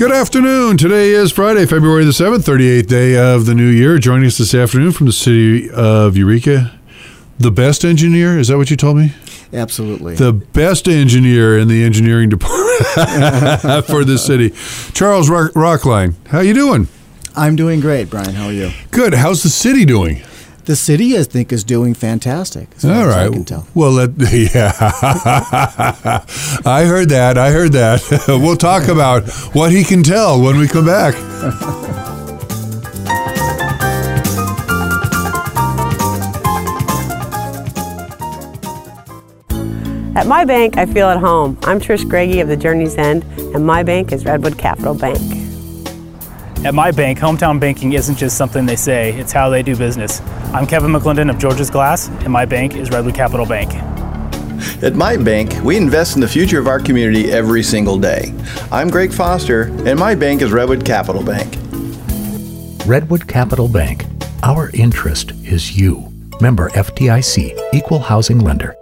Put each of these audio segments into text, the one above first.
Good afternoon. Today is Friday, February the 7th, 38th day of the new year. Joining us this afternoon from the city of Eureka, the best engineer, is that what you told me? Absolutely. The best engineer in the engineering department for the city, Charles Rockline. How you doing? I'm doing great, Brian. How are you? Good. How's the city doing? The city, I think, is doing fantastic. All right. I can tell. Well, yeah. I heard that. We'll talk about what he can tell when we come back. At my bank, I feel at home. I'm Trish Greggy of the Journey's End, and my bank is Redwood Capital Bank. At my bank, hometown banking isn't just something they say, it's how they do business. I'm Kevin McClendon of George's Glass, and my bank is Redwood Capital Bank. At my bank, we invest in the future of our community every single day. I'm Greg Foster, and my bank is Redwood Capital Bank. Redwood Capital Bank. Our interest is you. Member FDIC, Equal Housing Lender.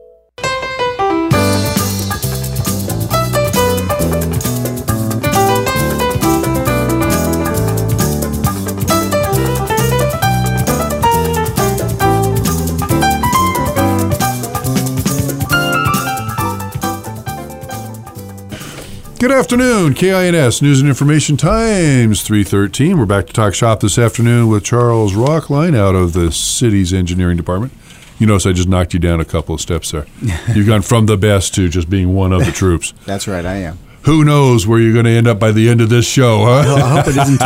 Good afternoon, KINS News and Information Times 313. We're back to talk shop this afternoon with Charles Rockline out of the city's engineering department. You notice I just knocked you down a couple of steps there. You've gone from the best to just being one of the troops. That's right, I am. Who knows where you're going to end up by the end of this show, huh? Well, I hope it isn't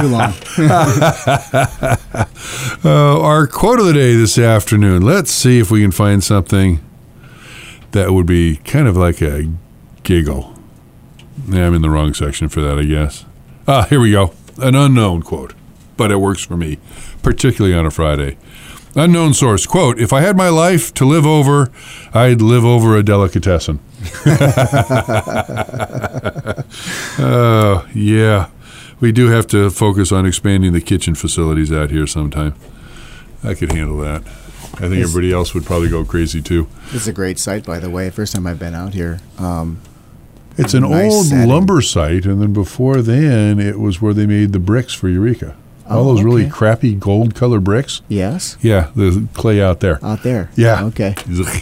too long. Our quote of the day this afternoon. Let's see if we can find something that would be kind of like a giggle. Yeah, I'm in the wrong section for that, I guess. Here we go. An unknown quote, but it works for me, particularly on a Friday. Unknown source, quote, "If I had my life to live over, I'd live over a delicatessen." Yeah. We do have to focus on expanding the kitchen facilities out here sometime. I could handle that. I think everybody else would probably go crazy, too. It's a great site, by the way. First time I've been out here. It's an nice old setting. lumber site, and then before then, it was where they made the bricks for Eureka. All those really crappy gold-colored bricks. Yes? Yeah, the clay out there. Out there? Yeah. Okay.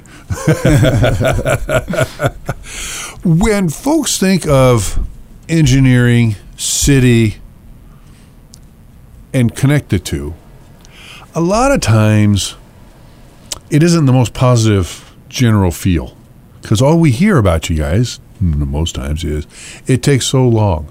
When folks think of engineering, city, and connect the two, a lot of times it isn't the most positive general feel. Because all we hear about you guys, most times, is it takes so long.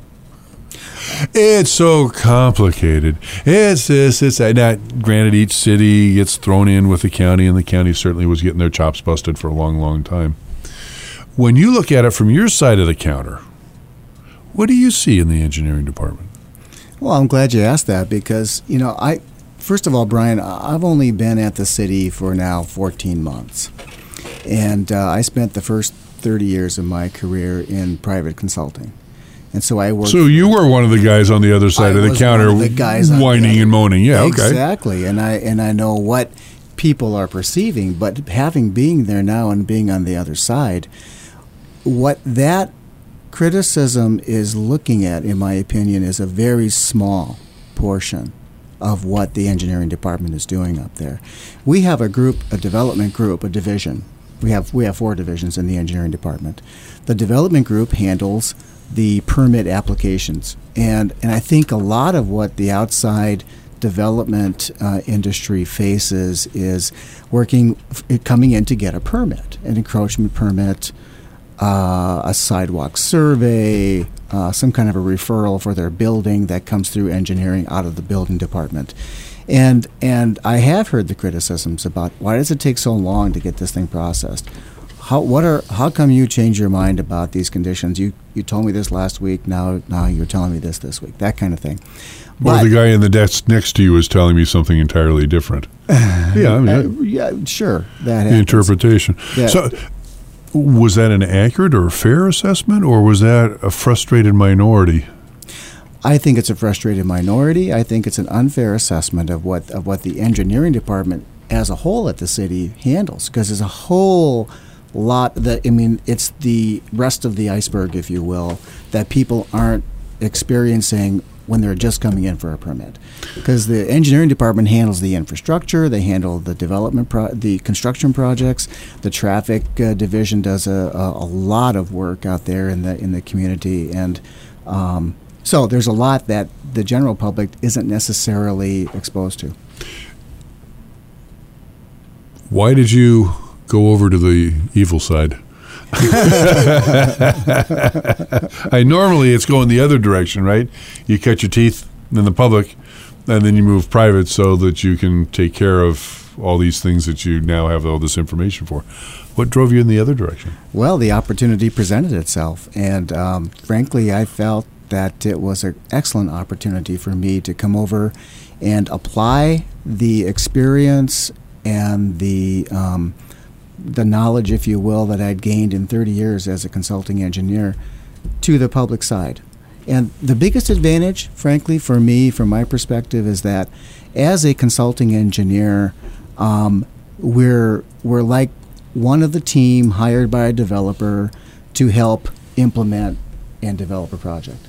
It's so complicated. It's this, it's that. Now, granted, each city gets thrown in with the county, and the county certainly was getting their chops busted for a long, long time. When you look at it from your side of the counter, what do you see in the engineering department? Well, I'm glad you asked that because, first of all, Brian, I've only been at the city for now 14 months. And I spent the first 30 years of my career in private consulting. And so I worked. So you were one of the guys on the other side of the counter whining and moaning. Yeah, okay. Exactly. And I know what people are perceiving, but being there now and being on the other side, what that criticism is looking at, in my opinion, is a very small portion of what the engineering department is doing up there. We have a development group, a division. We have 4 divisions in the engineering department. The development group handles the permit applications, and I think a lot of what the outside development industry faces is coming in to get a permit, an encroachment permit, a sidewalk survey, some kind of a referral for their building that comes through engineering out of the building department. And I have heard the criticisms about why does it take so long to get this thing processed? How come you change your mind about these conditions? You told me this last week. Now you're telling me this week. That kind of thing. Or the guy in the desk next to you is telling me something entirely different. Yeah, sure. That happens. Interpretation. Yeah. So, was that an accurate or fair assessment, or was that a frustrated minority? I think it's a frustrated minority. I think it's an unfair assessment of what the engineering department as a whole at the city handles, because there's a whole lot it's the rest of the iceberg, if you will, that people aren't experiencing when they're just coming in for a permit. Because the engineering department handles the infrastructure, they handle the development, the construction projects. The traffic division does a lot of work out there in the community, and so there's a lot that the general public isn't necessarily exposed to. Why did you go over to the evil side? Normally it's going the other direction, right? You cut your teeth in the public, and then you move private so that you can take care of all these things that you now have all this information for. What drove you in the other direction? Well, the opportunity presented itself, and frankly, I felt that it was an excellent opportunity for me to come over and apply the experience and the knowledge, if you will, that I'd gained in 30 years as a consulting engineer to the public side. And the biggest advantage, frankly, for me, from my perspective, is that as a consulting engineer, we're like one of the team hired by a developer to help implement and develop a project.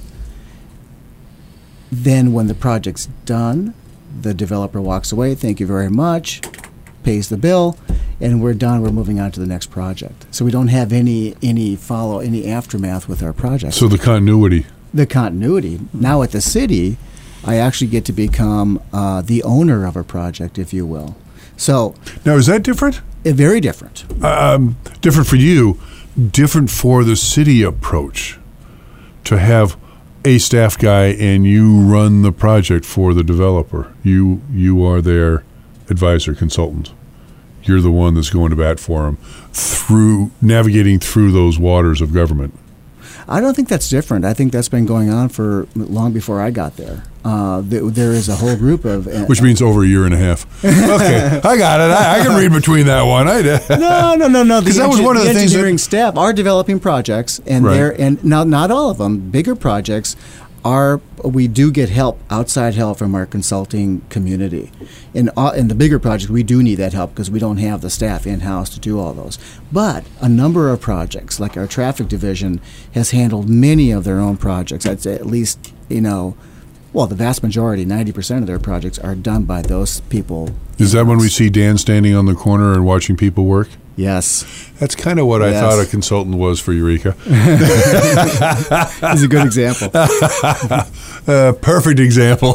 Then when the project's done, the developer walks away, thank you very much, pays the bill, and we're done. We're moving on to the next project. So we don't have any aftermath with our project. So the continuity. The continuity. Now at the city, I actually get to become the owner of a project, if you will. So now, is that different? Very different. Different for you, different for the city approach. To have a staff guy and you run the project for the developer. You are their advisor, consultant. You're the one that's going to bat for them through navigating through those waters of government. I don't think that's different. I think that's been going on for long before I got there. There is a whole group of... Which means over a year and a half. Okay, I got it. I can read between that one. No. Because that was one of the things engineering staff are developing projects, and right. and now not all of them. Bigger projects we do get help, outside help from our consulting community. In the bigger projects, we do need that help because we don't have the staff in-house to do all those. But a number of projects, like our traffic division, has handled many of their own projects. I'd say at least, the vast majority, 90% of their projects are done by those people. Is that when we see Dan standing on the corner and watching people work? Yes. That's kind of what I thought a consultant was for Eureka. It's a good example. Perfect example.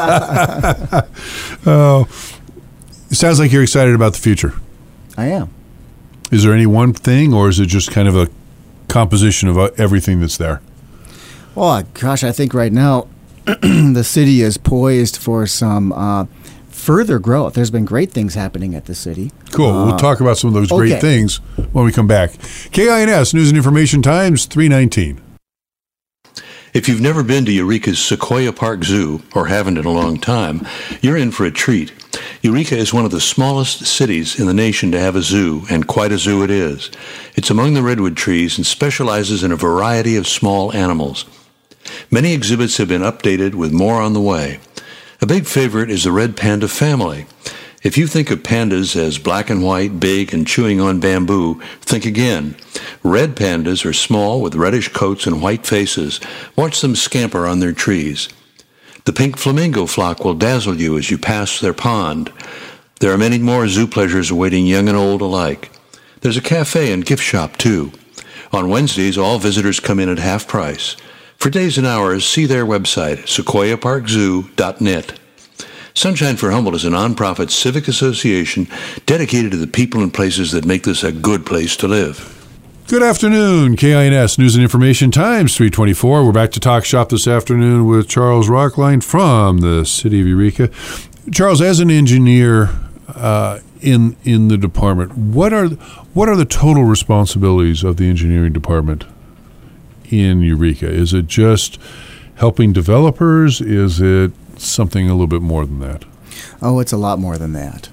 It sounds like you're excited about the future. I am. Is there any one thing, or is it just kind of a composition of everything that's there? Well, gosh, I think right now the city is poised for some further growth. There's been great things happening at the city. Cool. We'll talk about some of those great things when we come back. KINS News and Information Times, 3:19. If you've never been to Eureka's Sequoia Park Zoo, or haven't in a long time, you're in for a treat. Eureka is one of the smallest cities in the nation to have a zoo, and quite a zoo it is. It's among the redwood trees and specializes in a variety of small animals. Many exhibits have been updated with more on the way. A big favorite is the red panda family. If you think of pandas as black and white, big, and chewing on bamboo, think again. Red pandas are small with reddish coats and white faces. Watch them scamper on their trees. The pink flamingo flock will dazzle you as you pass their pond. There are many more zoo pleasures awaiting young and old alike. There's a cafe and gift shop, too. On Wednesdays, all visitors come in at half price. For days and hours, see their website, sequoiaparkzoo.net. Sunshine for Humboldt is a nonprofit civic association dedicated to the people and places that make this a good place to live. Good afternoon, KINS News and Information Times, 3:24. We're back to Talk Shop this afternoon with Charles Rockline from the city of Eureka. Charles, as an engineer in the department, what are the total responsibilities of the engineering department in Eureka? Is it just helping developers? Is it something a little bit more than that? Oh, it's a lot more than that.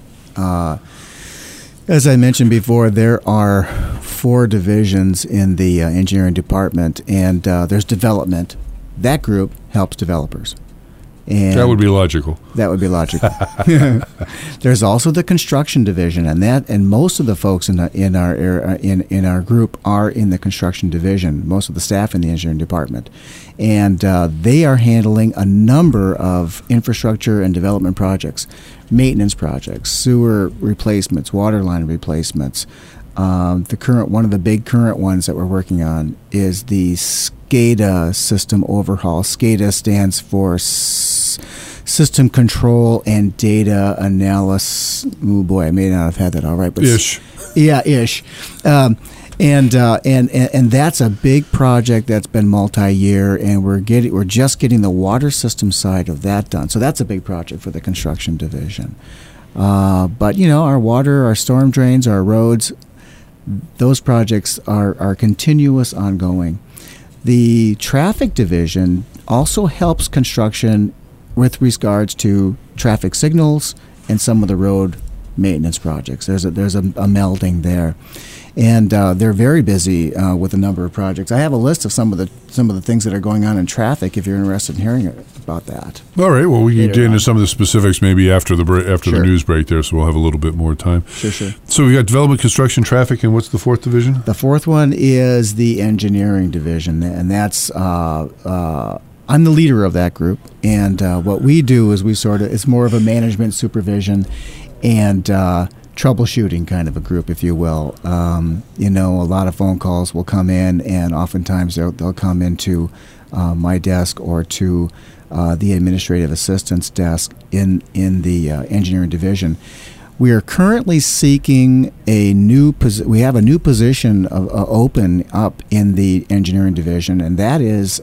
As I mentioned before, there are 4 divisions in the engineering department, and there's development. That group helps developers. And that would be logical. That would be logical. There's also the construction division, and most of the folks in our group are in the construction division. Most of the staff in the engineering department, and they are handling a number of infrastructure and development projects, maintenance projects, sewer replacements, water line replacements. One of the big current ones that we're working on is the SCADA system overhaul. SCADA stands for System Control and Data Analysis. Oh boy, I may not have had that all right, but ish. Yeah, ish. And that's a big project that's been multi-year, and we're just getting the water system side of that done. So that's a big project for the construction division. But our water, our storm drains, our roads, those projects are continuous, ongoing. The traffic division also helps construction with regards to traffic signals and some of the road maintenance projects. There's a melding there, and they're very busy with a number of projects. I have a list of some of the things that are going on in traffic. If you're interested in hearing about that. All right. Well, we can get into some of the specifics maybe after the Sure. the news break there, so we'll have a little bit more time. Sure. So we got development, construction, traffic, and what's the fourth division? The fourth one is the engineering division, and that's I'm the leader of that group. And what we do is it's more of a management supervision and troubleshooting kind of a group, if you will. A lot of phone calls will come in, and oftentimes they'll come into my desk or to the administrative assistant's desk in the engineering division. We are currently seeking a new position. We have a new position open up in the engineering division, and that is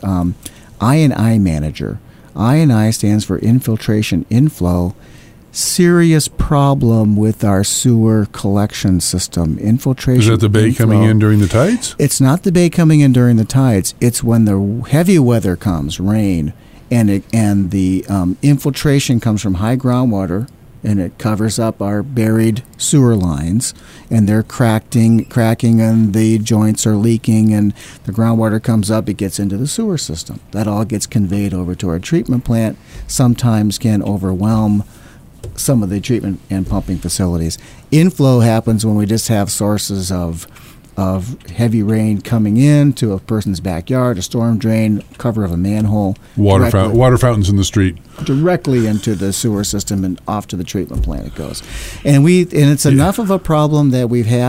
I&I manager. I&I stands for infiltration inflow. Serious problem with our sewer collection system. Infiltration. Is that the bay inflow. coming in during the tides? It's not the bay coming in during the tides. It's when the heavy weather comes, rain, and the infiltration comes from high groundwater, and it covers up our buried sewer lines, and they're cracking, and the joints are leaking, and the groundwater comes up, it gets into the sewer system. That all gets conveyed over to our treatment plant, sometimes can overwhelm some of the treatment and pumping facilities. Inflow happens when we just have sources of heavy rain coming in to a person's backyard, a storm drain, cover of a manhole. Water fountains in the street. Directly into the sewer system and off to the treatment plant it goes. And it's enough of a problem that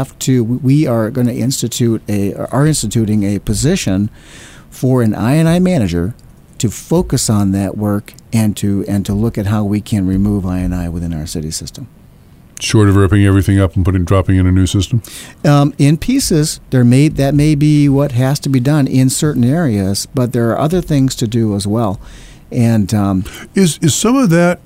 we are going to instituting a position for an I&I manager to focus on that work and to look at how we can remove I&I within our city system. Short of ripping everything up and dropping in a new system? In pieces, that may be what has to be done in certain areas, but there are other things to do as well. And is some of that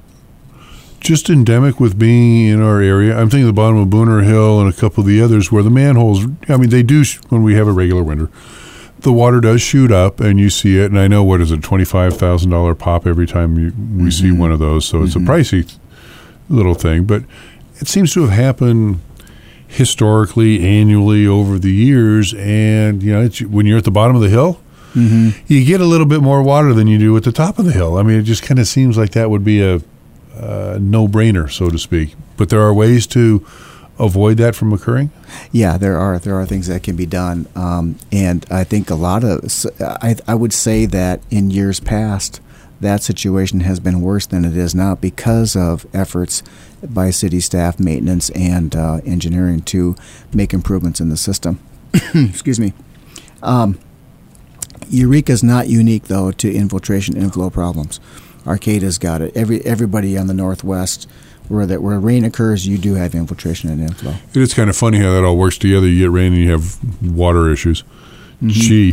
just endemic with being in our area? I'm thinking the bottom of Booner Hill and a couple of the others where the manholes, they do, when we have a regular winter, the water does shoot up and you see it. And I know, what is it, $25,000 pop every time we see one of those. So it's a pricey little thing. But it seems to have happened historically, annually over the years. And, when you're at the bottom of the hill, you get a little bit more water than you do at the top of the hill. It just kind of seems like that would be a no-brainer, so to speak. But there are ways to avoid that from occurring? Yeah, there are things that can be done. And I think I would say that in years past, that situation has been worse than it is now because of efforts by city staff, maintenance, and engineering to make improvements in the system. Excuse me. Eureka is not unique, though, to infiltration inflow problems. Arcata's got it. Everybody on the Northwest, where rain occurs, you do have infiltration and inflow. It's kind of funny how that all works together. You get rain and you have water issues. Gee.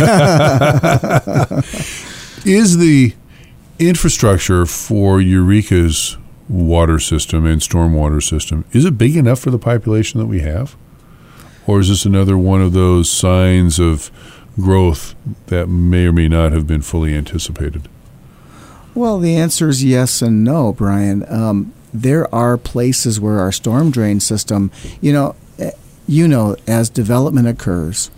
Is the infrastructure for Eureka's water system and stormwater system, is it big enough for the population that we have? Or is this another one of those signs of growth that may or may not have been fully anticipated? Well, the answer is yes and no, Brian. There are places where our storm drain system, as development occurs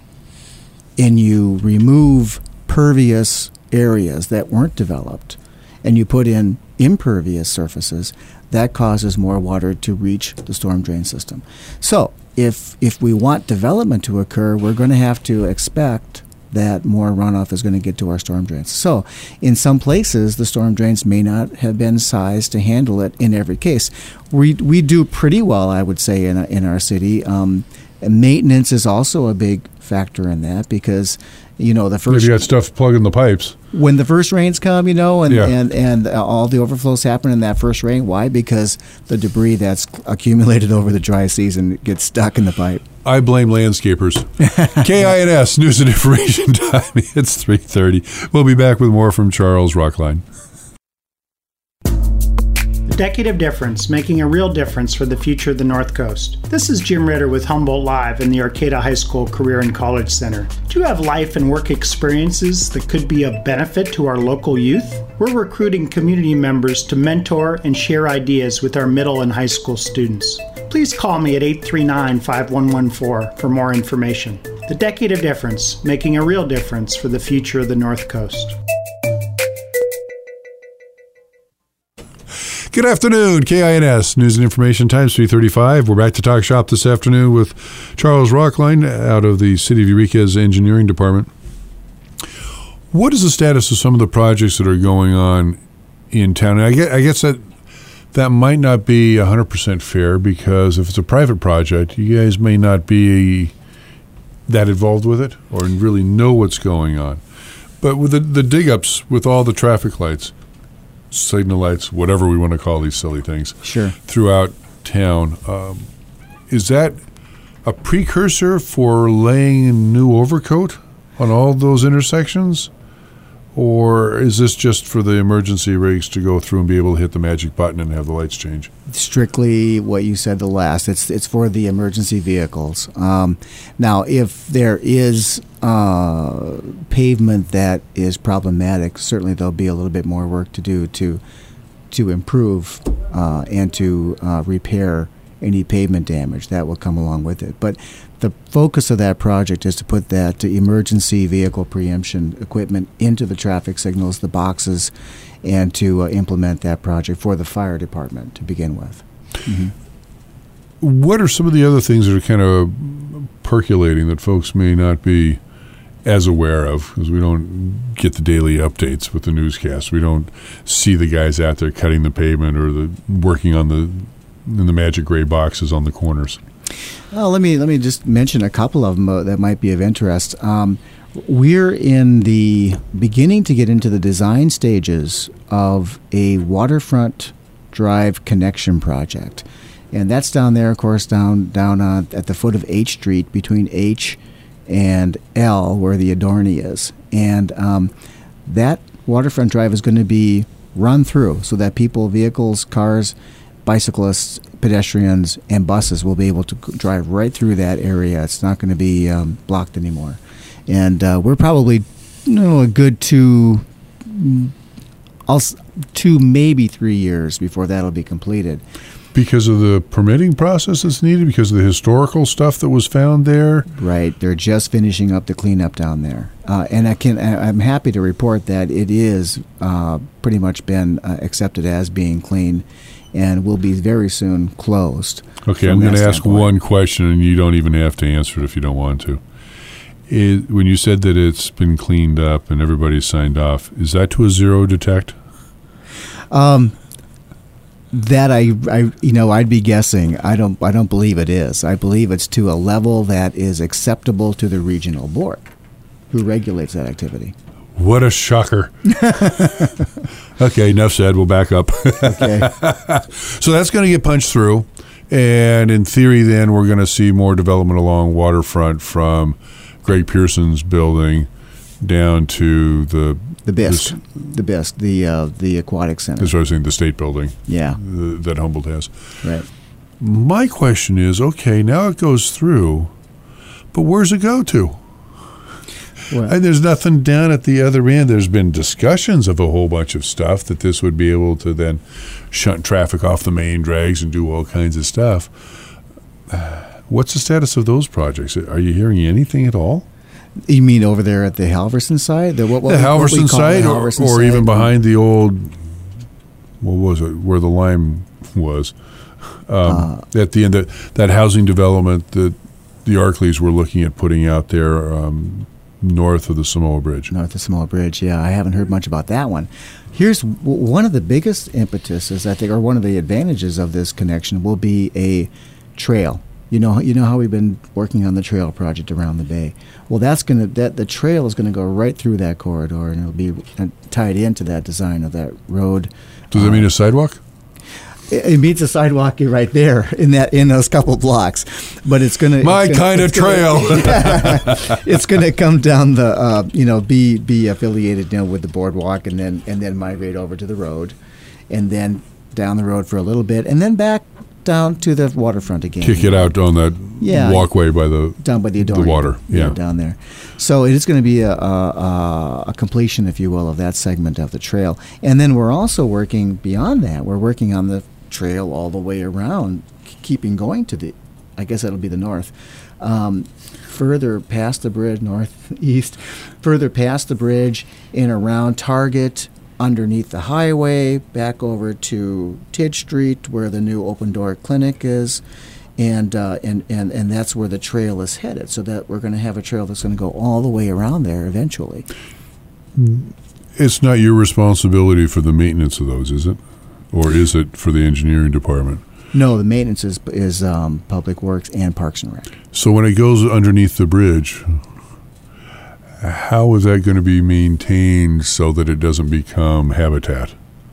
and you remove pervious areas that weren't developed, and you put in impervious surfaces, that causes more water to reach the storm drain system. So if we want development to occur, we're going to have to expect that more runoff is going to get to our storm drains. So in some places, the storm drains may not have been sized to handle it in every case. We do pretty well, I would say, in our city. Maintenance is also a big factor in that because, the first... If you got stuff plugging the pipes. When the first rains come, and all the overflows happen in that first rain. Why? Because the debris that's accumulated over the dry season gets stuck in the pipe. I blame landscapers. KINS News and Information Time. It's 3:30. We'll be back with more from Charles Rockline. Decade of Difference, making a real difference for the future of the North Coast. This is Jim Ritter with Humboldt Live in the Arcata High School Career and College Center. Do you have life and work experiences that could be of benefit to our local youth? We're recruiting community members to mentor and share ideas with our middle and high school students. Please call me at 839-5114 for more information. The Decade of Difference, making a real difference for the future of the North Coast. Good afternoon, KINS News and Information Times 3:35. We're back to Talk Shop this afternoon with Charles Rockline out of the City of Eureka's Engineering Department. What is the status of some of the projects that are going on in town? And I guess that might not be 100% fair because if it's a private project, you guys may not be that involved with it or really know what's going on. But with the dig-ups, with all the traffic lights, signal lights, whatever we want to call these silly things, sure, throughout town. Is that a precursor for laying a new overcoat on all those intersections? Or is this just for the emergency rigs to go through and be able to hit the magic button and have the lights change? Strictly what you said the last. It's for the emergency vehicles. Now, if there is pavement that is problematic, certainly there'll be a little bit more work to do to improve and to repair any pavement damage that will come along with it. But the focus of that project is to put that emergency vehicle preemption equipment into the traffic signals, the boxes, and to implement that project for the fire department to begin with. Mm-hmm. What are some of the other things that are kind of percolating that folks may not be as aware of, because we don't get the daily updates with the newscast? We don't see the guys out there cutting the pavement or working on in the magic gray boxes on the corners. Well, let me just mention a couple of them that might be of interest. We're in the beginning to get into the design stages of a waterfront drive connection project, and that's down there, of course, down at the foot of H Street between H and L, where the Adorni is, and that waterfront drive is going to be run through so that people, vehicles, cars, bicyclists, pedestrians, and buses will be able to drive right through that area. It's not going to be blocked anymore. And we're probably a good two, maybe 3 years before that'll be completed. Because of the permitting process that's needed, because of the historical stuff that was found there? Right. They're just finishing up the cleanup down there. And I'm happy to report that it is pretty much been accepted as being clean and will be very soon closed. Okay, I'm going to ask one question, and you don't even have to answer it if you don't want to. When you said that it's been cleaned up and everybody's signed off, is that to a zero detect? That I'd be guessing. I don't believe it is. I believe it's to a level that is acceptable to the regional board, who regulates that activity. What a shocker. Okay, enough said. We'll back up. Okay. So that's going to get punched through. And in theory, then, we're going to see more development along waterfront from Greg Pearson's building down to the BISC, the aquatic center. That's what I was saying, the state building. Yeah. That Humboldt has. Right. My question is, okay, now it goes through, but where's it go to? Well, and there's nothing down at the other end. There's been discussions of a whole bunch of stuff that this would be able to then shunt traffic off the main drags and do all kinds of stuff. What's the status of those projects? Are you hearing anything at all? You mean over there at the Halverson site? The Halverson site, or even behind the old what was it? Where the lime was at the end. That housing development that the Arcleys were looking at putting out there north of the Samoa Bridge. North of Samoa Bridge, yeah. I haven't heard much about that one. Here's one of the biggest impetuses, I think, or one of the advantages of this connection will be a trail. You know how we've been working on the trail project around the bay. Well, the trail is gonna go right through that corridor, and it'll be tied into that design of that road. Does that mean a sidewalk? It meets a sidewalk right there in those couple blocks, but it's gonna trail. It's gonna come down the be affiliated with the boardwalk, and then migrate over to the road, and then down the road for a little bit, and then back down to the waterfront again. Kick it out on that walkway down by the water. Yeah, down there. So it is going to be a completion, if you will, of that segment of the trail. And then we're also working beyond that. We're working on the trail all the way around, keeping going to I guess that'll be the north. Further past the bridge, northeast, further past the bridge and around Target, underneath the highway, back over to Tidge Street, where the new Open Door Clinic is, and that's where the trail is headed. So that we're going to have a trail that's going to go all the way around there eventually. It's not your responsibility for the maintenance of those, is it? Or is it for the engineering department? No, the maintenance is Public Works and Parks and Rec. So when it goes underneath the bridge, how is that going to be maintained so that it doesn't become habitat?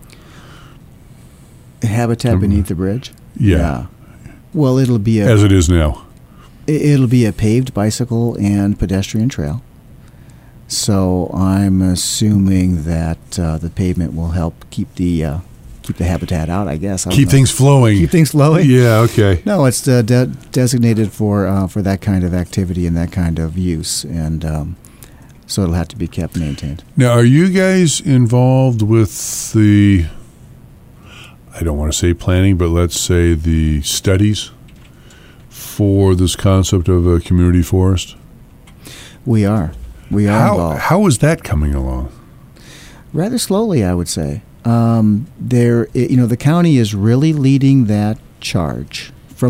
Habitat beneath the bridge? Yeah. Well, it'll be as it is now. It'll be a paved bicycle and pedestrian trail. So I'm assuming that the pavement will help keep the habitat out, I guess. Keep things flowing. Keep things flowing? Yeah, okay. No, it's designated for that kind of activity and that kind of use, and so it'll have to be kept maintained. Now, are you guys involved with the, I don't want to say planning, but let's say the studies for this concept of a community forest? We are. We are involved. How is that coming along? Rather slowly, I would say. The county is really leading that charge.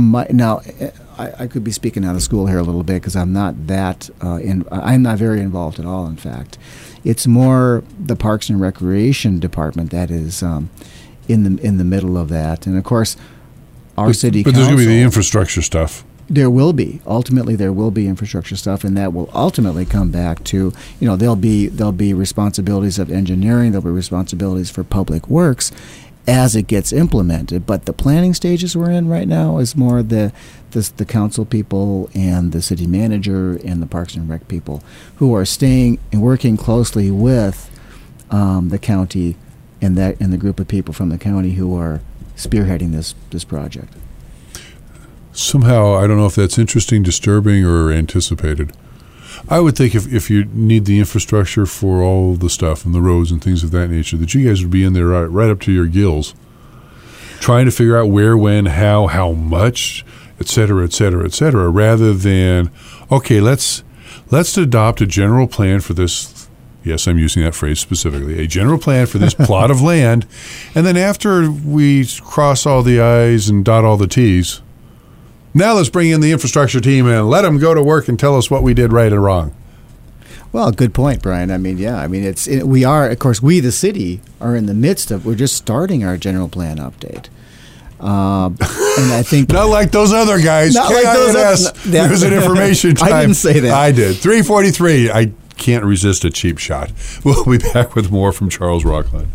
I could be speaking out of school here a little bit because I'm not I'm not very involved at all. In fact, it's more the Parks and Recreation Department that is in the middle of that, and of course, city council. But there's going to be the infrastructure stuff. There will be. Ultimately, there will be infrastructure stuff, and that will ultimately come back to, there'll be responsibilities of engineering, there'll be responsibilities for public works as it gets implemented. But the planning stages we're in right now is more the council people and the city manager and the Parks and Rec people who are staying and working closely with the county and the group of people from the county who are spearheading this project. Somehow, I don't know if that's interesting, disturbing, or anticipated. I would think if you need the infrastructure for all the stuff and the roads and things of that nature, that you guys would be in there right up to your gills, trying to figure out where, when, how much, et cetera, rather than, okay, let's adopt a general plan for this. Yes, I'm using that phrase specifically. A general plan for this plot of land, and then after we cross all the I's and dot all the T's, now let's bring in the infrastructure team and let them go to work and tell us what we did right or wrong. Well, good point, Brian. We are, of course, we the city are in the midst of. We're just starting our general plan update, and I think not like those other guys. Not like those. There's an information time. I didn't say that. I did. 3:43. I can't resist a cheap shot. We'll be back with more from Charles Rockline.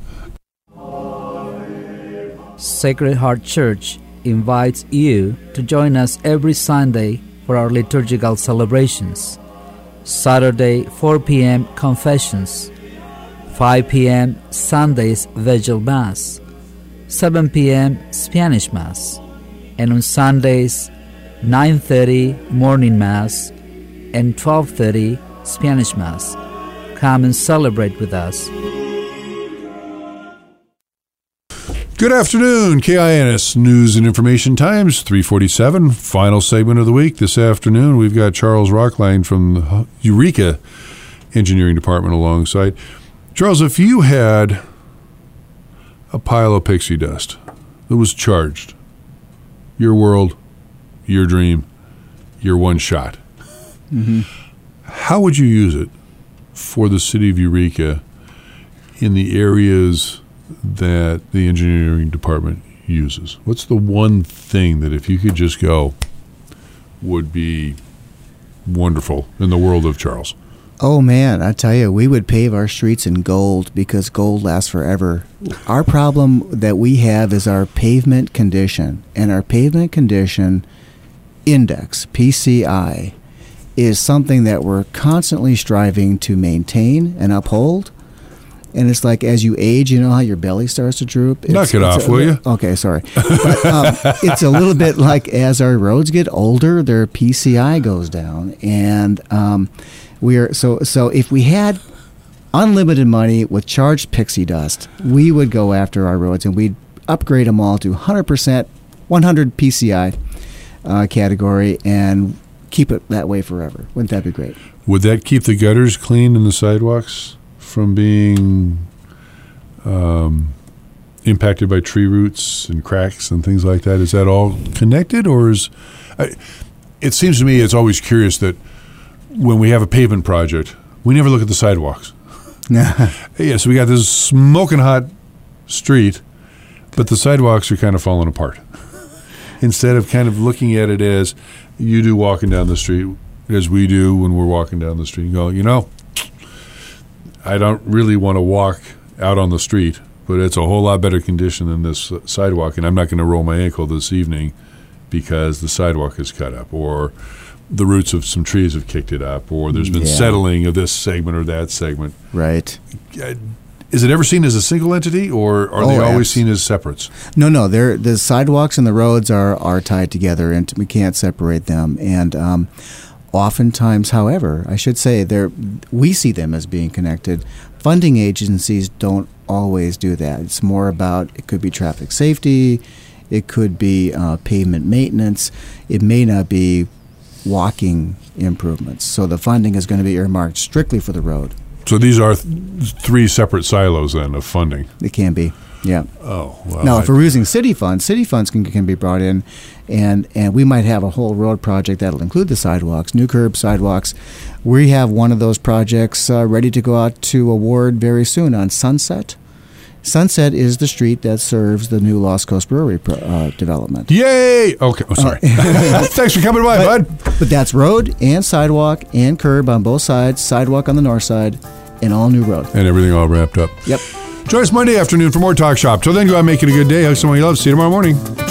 Sacred Heart Church invites you to join us every Sunday for our liturgical celebrations. Saturday, 4 p.m. Confessions, 5 p.m. Sunday's Vigil Mass, 7 p.m. Spanish Mass, and on Sundays, 9:30 Morning Mass and 12:30 Spanish Mass. Come and celebrate with us. Good afternoon, KINS News and Information Times, 3:47, final segment of the week. This afternoon, we've got Charles Rockline from the Eureka Engineering Department alongside. Charles, if you had a pile of pixie dust that was charged. Your world, your dream, your one shot. Mm-hmm. How would you use it for the city of Eureka in the areas that the engineering department uses? What's the one thing that if you could just go would be wonderful in the world of Charles? Oh, man, I tell you, we would pave our streets in gold because gold lasts forever. Our problem that we have is our pavement condition. And our pavement condition index, PCI, is something that we're constantly striving to maintain and uphold. And it's like as you age, you know how your belly starts to droop? Knock it off, will you? Okay, sorry. But it's a little bit like as our roads get older, their PCI goes down. And we are so if we had unlimited money with charged pixie dust, we would go after our roads and we'd upgrade them all to 100%, 100 PCI category and keep it that way forever. Wouldn't that be great? Would that keep the gutters clean and the sidewalks from being impacted by tree roots and cracks and things like that? Is that all connected, or is it seems to me it's always curious that when we have a pavement project, we never look at the sidewalks. Yeah, so we got this smoking hot street, but the sidewalks are kind of falling apart. Instead of kind of looking at it as you do walking down the street, as we do when we're walking down the street, and go, you know, I don't really want to walk out on the street, but it's a whole lot better condition than this sidewalk, and I'm not going to roll my ankle this evening because the sidewalk is cut up, or the roots of some trees have kicked it up, or there's been settling of this segment or that segment. Right. Is it ever seen as a single entity, or are they always seen as separates? No. The sidewalks and the roads are tied together, and we can't separate them. And oftentimes, however, I should say, we see them as being connected. Funding agencies don't always do that. It's more about, it could be traffic safety, it could be pavement maintenance, it may not be walking improvements. So the funding is going to be earmarked strictly for the road. So these are three separate silos then of funding. It can be, yeah. Oh, well. Now, if we're using city funds can be brought in, and we might have a whole road project that'll include the sidewalks, new curb sidewalks. We have one of those projects ready to go out to award very soon on Sunset. Sunset is the street that serves the new Lost Coast Brewery development. Yay! Okay, sorry. Thanks for coming by, bud. But that's road and sidewalk and curb on both sides, sidewalk on the north side, and all new road. And everything all wrapped up. Yep. Join us Monday afternoon for more Talk Shop. Till then, go out and make it a good day. Hug someone you love. See you tomorrow morning.